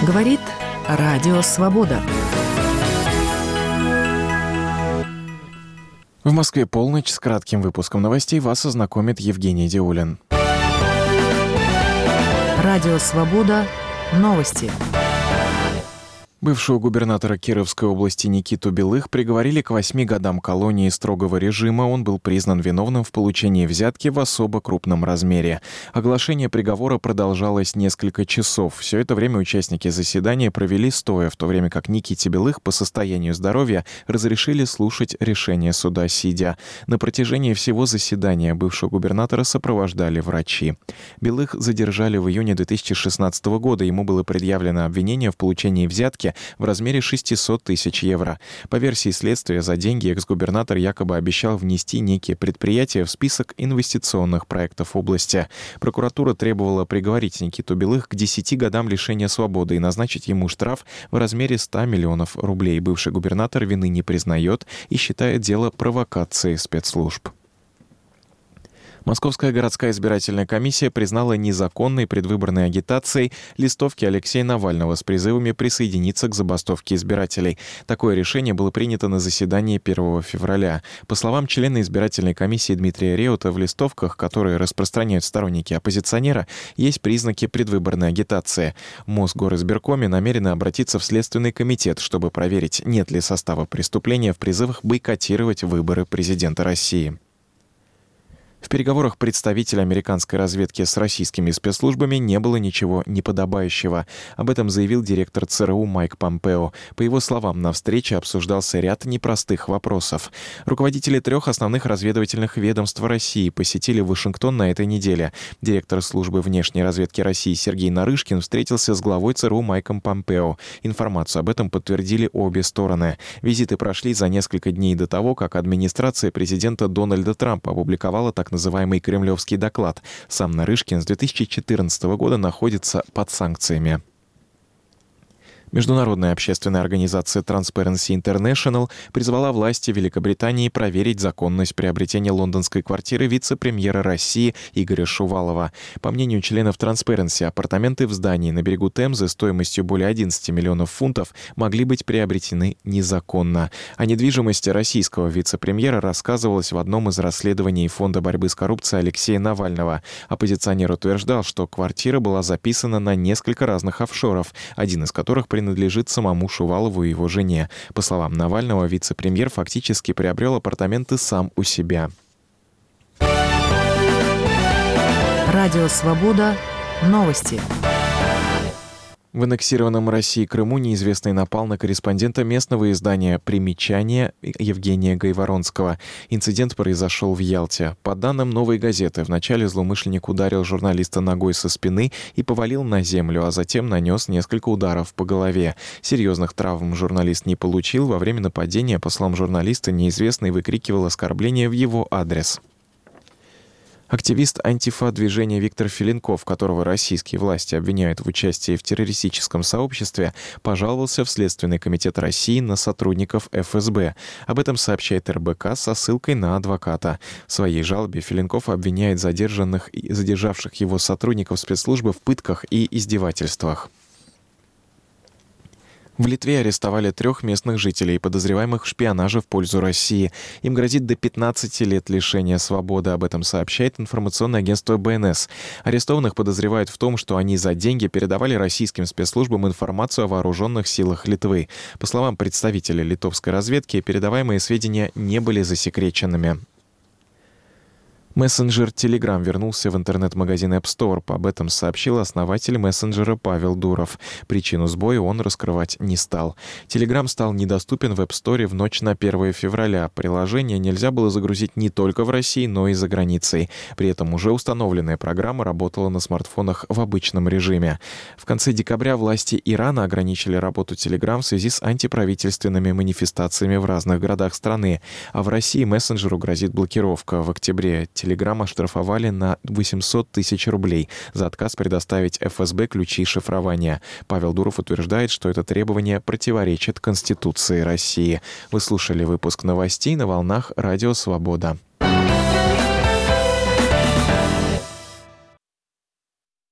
Говорит Радио Свобода. В Москве полночь. С кратким выпуском новостей вас ознакомит Евгений Диулин. Радио Свобода. Новости. Бывшего губернатора Кировской области Никиту Белых приговорили к 8 годам колонии строгого режима. Он был признан виновным в получении взятки в особо крупном размере. Оглашение приговора продолжалось несколько часов. Все это время участники заседания провели стоя, в то время как Никите Белых по состоянию здоровья разрешили слушать решение суда сидя. На протяжении всего заседания бывшего губернатора сопровождали врачи. Белых задержали в июне 2016 года. Ему было предъявлено обвинение в получении взятки в размере 600 тысяч евро. По версии следствия, за деньги экс-губернатор якобы обещал внести некие предприятия в список инвестиционных проектов области. Прокуратура требовала приговорить Никиту Белых к 10 годам лишения свободы и назначить ему штраф в размере 100 миллионов рублей. Бывший губернатор вины не признает и считает дело провокацией спецслужб. Московская городская избирательная комиссия признала незаконной предвыборной агитацией листовки Алексея Навального с призывами присоединиться к забастовке избирателей. Такое решение было принято на заседании 1 февраля. По словам члена избирательной комиссии Дмитрия Реута, в листовках, которые распространяют сторонники оппозиционера, есть признаки предвыборной агитации. В Мосгоризбиркоме намерены обратиться в Следственный комитет, чтобы проверить, нет ли состава преступления в призывах бойкотировать выборы президента России. В переговорах представителя американской разведки с российскими спецслужбами не было ничего неподобающего. Об этом заявил директор ЦРУ Майк Помпео. По его словам, на встрече обсуждался ряд непростых вопросов. Руководители 3 основных разведывательных ведомств России посетили Вашингтон на этой неделе. Директор службы внешней разведки России Сергей Нарышкин встретился с главой ЦРУ Майком Помпео. Информацию об этом подтвердили обе стороны. Визиты прошли за несколько дней до того, как администрация президента Дональда Трампа опубликовала так называемый кремлевский доклад. Сам Нарышкин с 2014 года находится под санкциями. Международная общественная организация Transparency International призвала власти Великобритании проверить законность приобретения лондонской квартиры вице-премьера России Игоря Шувалова. По мнению членов Transparency, апартаменты в здании на берегу Темзы стоимостью более 11 миллионов фунтов могли быть приобретены незаконно. О недвижимости российского вице-премьера рассказывалось в одном из расследований Фонда борьбы с коррупцией Алексея Навального. Оппозиционер утверждал, что квартира была записана на несколько разных офшоров, один из которых принадлежит самому Шувалову и его жене. По словам Навального, вице-премьер фактически приобрел апартаменты сам у себя. Радио Свобода. Новости. В аннексированном России Крыму неизвестный напал на корреспондента местного издания «Примечание» Евгения Гайворонского. Инцидент произошел в Ялте. По данным «Новой газеты», вначале злоумышленник ударил журналиста ногой со спины и повалил на землю, а затем нанес несколько ударов по голове. Серьезных травм журналист не получил. Во время нападения, по словам журналиста, неизвестный выкрикивал оскорбления в его адрес. Активист антифа-движения Виктор Филенков, которого российские власти обвиняют в участии в террористическом сообществе, пожаловался в Следственный комитет России на сотрудников ФСБ. Об этом сообщает РБК со ссылкой на адвоката. В своей жалобе Филенков обвиняет задержавших его сотрудников спецслужбы в пытках и издевательствах. В Литве арестовали 3 местных жителей, подозреваемых в шпионаже в пользу России. Им грозит до 15 лет лишения свободы. Об этом сообщает информационное агентство БНС. Арестованных подозревают в том, что они за деньги передавали российским спецслужбам информацию о вооруженных силах Литвы. По словам представителя литовской разведки, передаваемые сведения не были засекреченными. Мессенджер Telegram вернулся в интернет-магазин App Store. Об этом сообщил основатель мессенджера Павел Дуров. Причину сбоя он раскрывать не стал. Telegram стал недоступен в App Store в ночь на 1 февраля. Приложение нельзя было загрузить не только в России, но и за границей. При этом уже установленная программа работала на смартфонах в обычном режиме. В конце декабря власти Ирана ограничили работу Telegram в связи с антиправительственными манифестациями в разных городах страны. А в России мессенджеру грозит блокировка. В октябре Telegram оштрафовали на 800 тысяч рублей за отказ предоставить ФСБ ключи шифрования. Павел Дуров утверждает, что это требование противоречит Конституции России. Вы слушали выпуск новостей на волнах Радио Свобода.